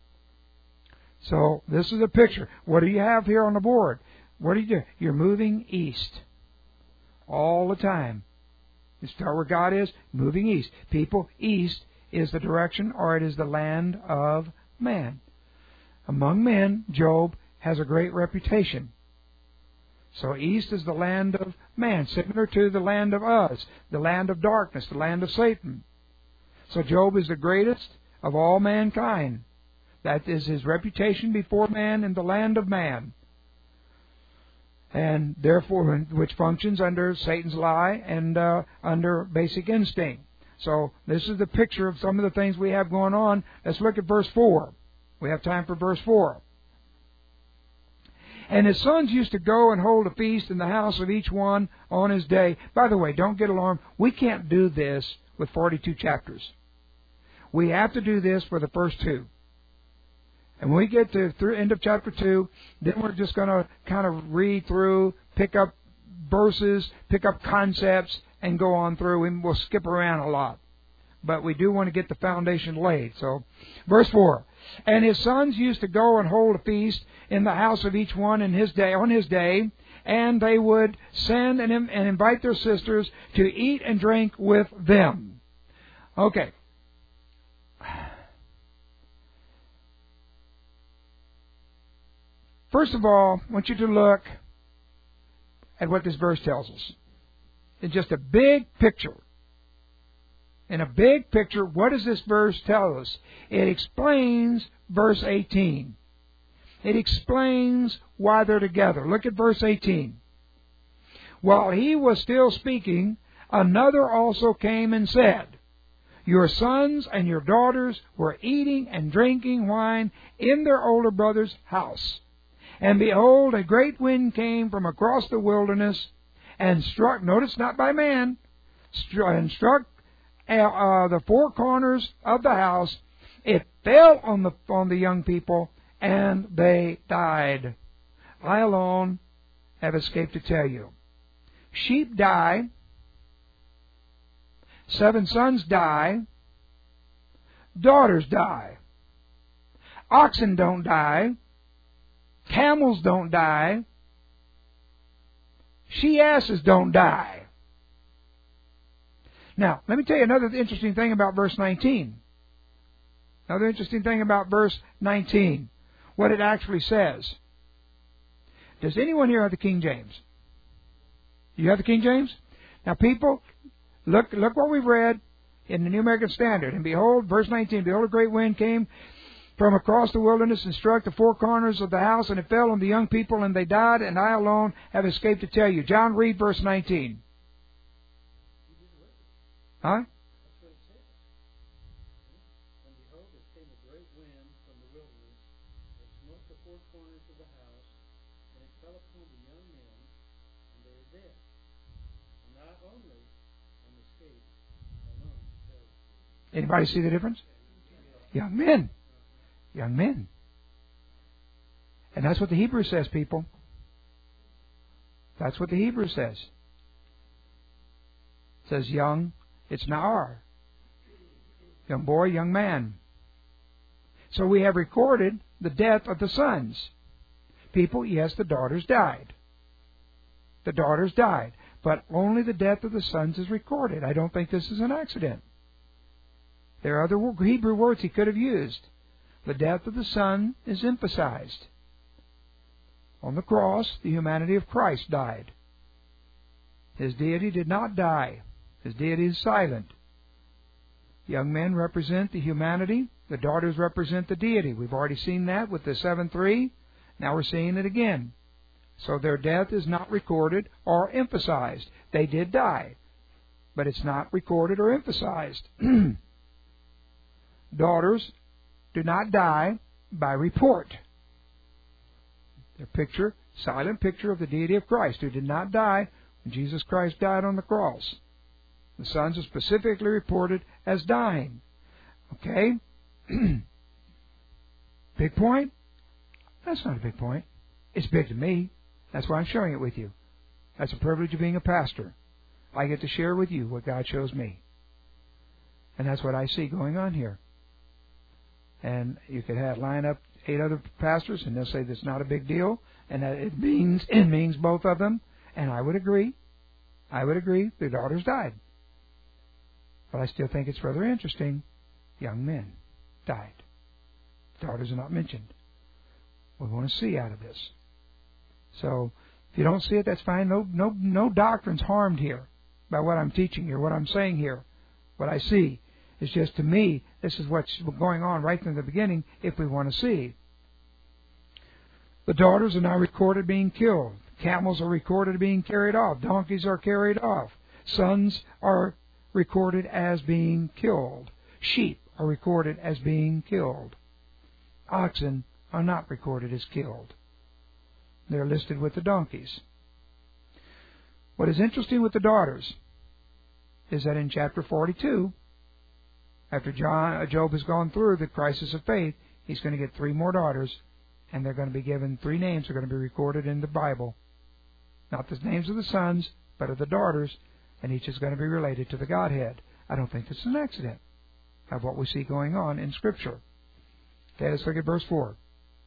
So this is a picture. What do you have here on the board? What do you do? You're moving east. All the time. You start where God is, moving east. People, east is the direction, or it is the land of man. Among men, Job has a great reputation. So east is the land of man, similar to the land of Uz, the land of darkness, the land of Satan. So Job is the greatest of all mankind. That is his reputation before man in the land of man. And therefore, which functions under Satan's lie and uh, under basic instinct. So this is the picture of some of the things we have going on. Let's look at verse four. We have time for verse four. And his sons used to go and hold a feast in the house of each one on his day. By the way, don't get alarmed. We can't do this with forty-two chapters. We have to do this for the first two. And when we get to the end of chapter two, then we're just going to kind of read through, pick up verses, pick up concepts, and go on through. And we'll skip around a lot. But we do want to get the foundation laid. So, verse four. And his sons used to go and hold a feast in the house of each one in his day, on his day, and they would send and, and invite their sisters to eat and drink with them. Okay. First of all, I want you to look at what this verse tells us. It's just a big picture. In a big picture, what does this verse tell us? It explains verse eighteen. It explains why they're together. Look at verse eighteen. While he was still speaking, another also came and said, Your sons and your daughters were eating and drinking wine in their older brother's house. And behold, a great wind came from across the wilderness and struck, notice not by man, and struck uh, the four corners of the house. It fell on the on the young people, and they died. I alone have escaped to tell you. Sheep die. Seven sons die. Daughters die. Oxen don't die. Camels don't die. She-asses don't die. Now, let me tell you another interesting thing about verse nineteen. Another interesting thing about verse nineteen. What it actually says. Does anyone here have the King James? You have the King James? Now, people, look look what we've read in the New American Standard. And behold, verse nineteen, behold, a great wind came from across the wilderness and struck the four corners of the house, and it fell on the young people, and they died, and I alone have escaped to tell you. John, read verse nineteen. Huh? Anybody see the difference? Young men. Young men. And that's what the Hebrew says, people. That's what the Hebrew says. It says young, it's Na'ar. Young boy, young man. So we have recorded the death of the sons. People, yes, the daughters died. The daughters died. But only the death of the sons is recorded. I don't think this is an accident. There are other Hebrew words he could have used. The death of the Son is emphasized. On the cross, the humanity of Christ died. His deity did not die. His deity is silent. Young men represent the humanity. The daughters represent the deity. We've already seen that with the seven three. Now we're seeing it again. So their death is not recorded or emphasized. They did die, but it's not recorded or emphasized. Daughters do not die by report. Their picture, silent picture of the deity of Christ, who did not die when Jesus Christ died on the cross. The sons are specifically reported as dying. Okay? Big point? That's not a big point. It's big to me. That's why I'm sharing it with you. That's a privilege of being a pastor. I get to share with you what God shows me. And that's what I see going on here. And you could have line up eight other pastors, and they'll say that's not a big deal, and that it means it means both of them. And I would agree. I would agree. The daughters died, but I still think it's rather interesting. Young men died. Daughters are not mentioned. We want to see out of this. So if you don't see it, that's fine. No, no, no doctrine's harmed here by what I'm teaching here, what I'm saying here, what I see. It's just, to me, this is what's going on right from the beginning if we want to see. The daughters are now recorded being killed. Camels are recorded being carried off. Donkeys are carried off. Sons are recorded as being killed. Sheep are recorded as being killed. Oxen are not recorded as killed. They're listed with the donkeys. What is interesting with the daughters is that in chapter forty-two, after John, Job has gone through the crisis of faith, he's going to get three more daughters, and they're going to be given three names. They're going to be recorded in the Bible. Not the names of the sons, but of the daughters, and each is going to be related to the Godhead. I don't think this is an accident of what we see going on in Scripture. Okay, let's look at verse four.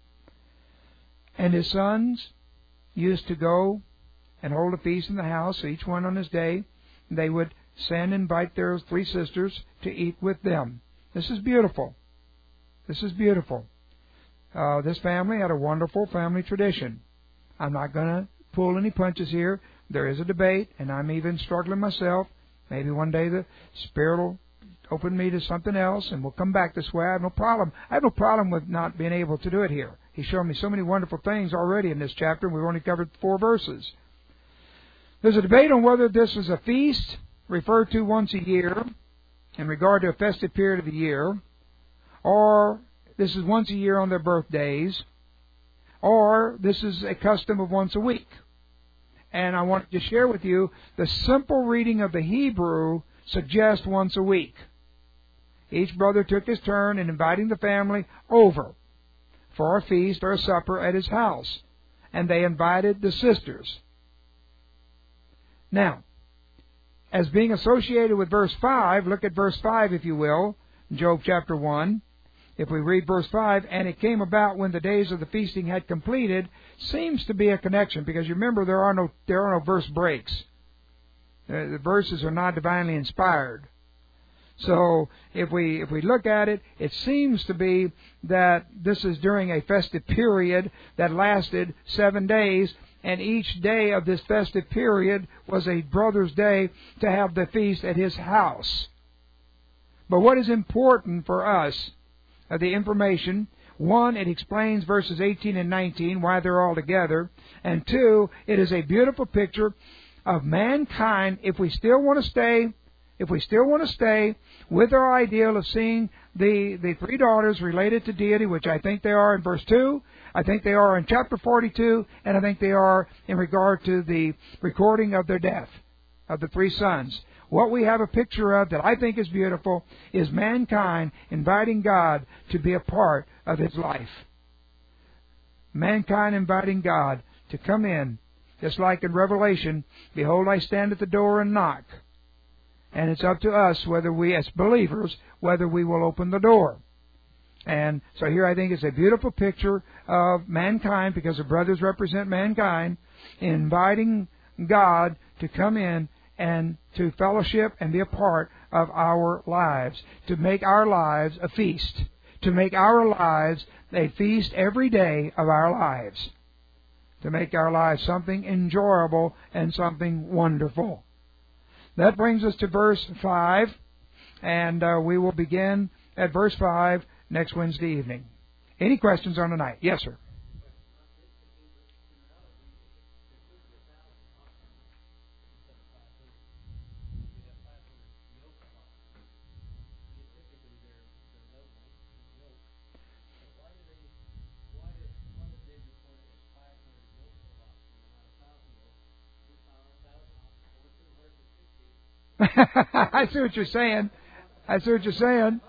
And his sons used to go and hold a feast in the house, each one on his day. They would send and invite their three sisters to eat with them. This is beautiful. This is beautiful. Uh, this family had a wonderful family tradition. I'm not going to pull any punches here. There is a debate, and I'm even struggling myself. Maybe one day the Spirit will open me to something else, and we'll come back this way. I have no problem. I have no problem with not being able to do it here. He's shown me so many wonderful things already in this chapter, and we've only covered four verses. There's a debate on whether this is a feast referred to once a year in regard to a festive period of the year, or this is once a year on their birthdays, or this is a custom of once a week. And I want to share with you the simple reading of the Hebrew suggests once a week. Each brother took his turn in inviting the family over for a feast or a supper at his house, and they invited the sisters. Now, as being associated with verse five, look at verse five, if you will, Job chapter one. If we read verse five, and it came about when the days of the feasting had completed, seems to be a connection, because you remember there are no there are no verse breaks. Uh, the verses are not divinely inspired. So if we if we look at it, it seems to be that this is during a festive period that lasted seven days, and each day of this festive period was a brother's day to have the feast at his house. But what is important for us, uh, the information, One, it explains verses eighteen and nineteen, why they're all together. And two, it is a beautiful picture of mankind. If we still want to stay, if we still want to stay with our ideal of seeing the, the three daughters related to deity, which I think they are in verse two, I think they are in chapter forty-two, and I think they are in regard to the recording of their death, of the three sons. What we have a picture of that I think is beautiful is mankind inviting God to be a part of His life. Mankind inviting God to come in, just like in Revelation, behold, I stand at the door and knock. And it's up to us, whether we, as believers, whether we will open the door. And so here I think it's a beautiful picture of mankind, because the brothers represent mankind, inviting God to come in and to fellowship and be a part of our lives, to make our lives a feast, to make our lives a feast every day of our lives, to make our lives something enjoyable and something wonderful. That brings us to verse five, and uh, we will begin at verse five next Wednesday evening. Any questions on tonight? Yes, sir. I see what you're saying. I see what you're saying.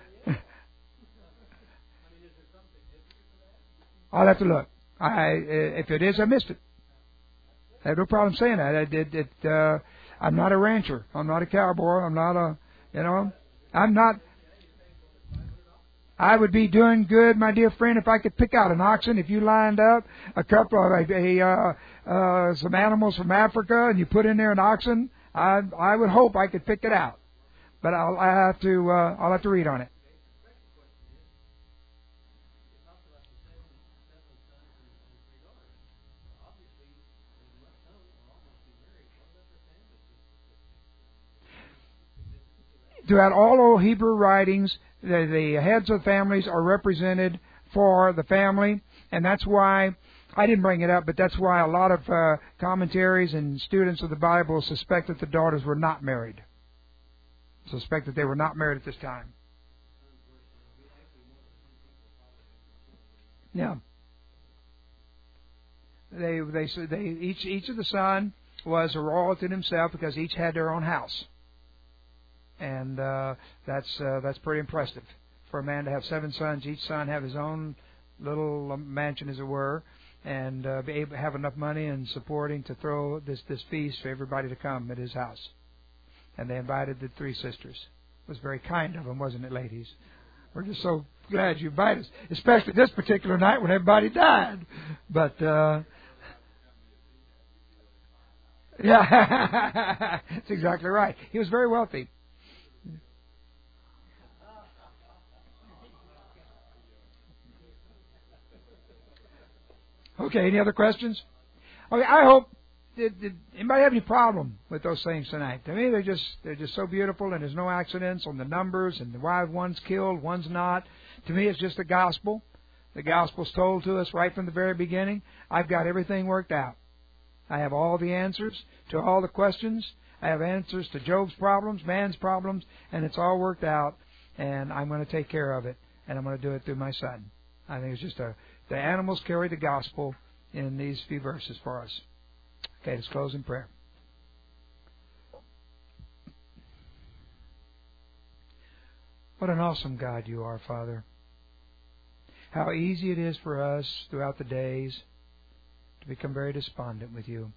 I'll have to look. I if it is, I missed it. I have no problem saying that. I did it. Uh, I'm not a rancher. I'm not a cowboy. I'm not a. You know. I'm not. I would be doing good, my dear friend, if I could pick out an oxen. If you lined up a couple of a, a uh, uh, some animals from Africa and you put in there an oxen, I I would hope I could pick it out, but I'll I have to uh, I'll have to read on it. Throughout all old Hebrew writings, the, the heads of families are represented for the family, and that's why I didn't bring it up, but that's why a lot of uh, commentaries and students of the Bible suspect that the daughters were not married. Suspect that they were not married at this time. Yeah. They they they each each of the son was a royalty in himself, because each had their own house, and uh, that's uh, that's pretty impressive for a man to have seven sons. Each son have his own little mansion, as it were, and uh, be able to have enough money and supporting to throw this this feast for everybody to come at his house. And they invited the three sisters. It was very kind of them, wasn't it, ladies? We're just so glad you invited us, especially this particular night when everybody died. But uh, yeah, that's exactly right. He was very wealthy. Okay, any other questions? Okay, I hope. Did, did anybody have any problem with those things tonight? To me, they're just they're just so beautiful, and there's no accidents on the numbers and why one's killed, one's not. To me, it's just the gospel. The gospel's told to us right from the very beginning. I've got everything worked out. I have all the answers to all the questions. I have answers to Job's problems, man's problems, and it's all worked out. And I'm going to take care of it, and I'm going to do it through my son. I think it's just a the animals carry the gospel in these few verses for us. Okay, let's close in prayer. What an awesome God you are, Father. How easy it is for us throughout the days to become very despondent with you.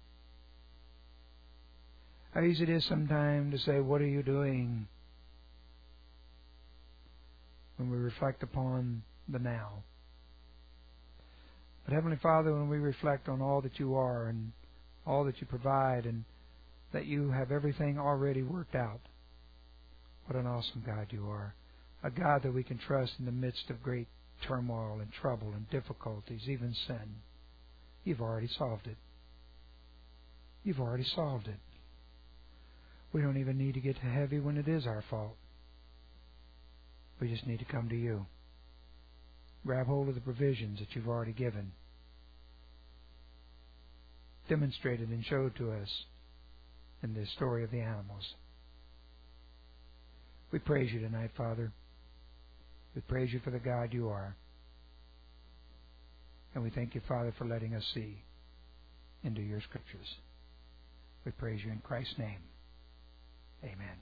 How easy it is sometimes to say, what are you doing? When we reflect upon the now. But Heavenly Father, when we reflect on all that you are and all that you provide, and that you have everything already worked out. What an awesome God you are. A God that we can trust in the midst of great turmoil and trouble and difficulties, even sin. You've already solved it. You've already solved it. We don't even need to get heavy when it is our fault. We just need to come to you. grab hold of the provisions that you've already given, demonstrated and showed to us in this story of the animals. We praise you tonight, Father. We praise you for the God you are. And we thank you, Father, for letting us see into your Scriptures. We praise you in Christ's name. Amen.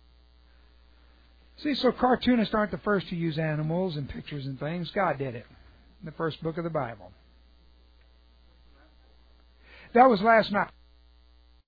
See, so cartoonists aren't the first to use animals and pictures and things. God did it in the first book of the Bible. That was last night.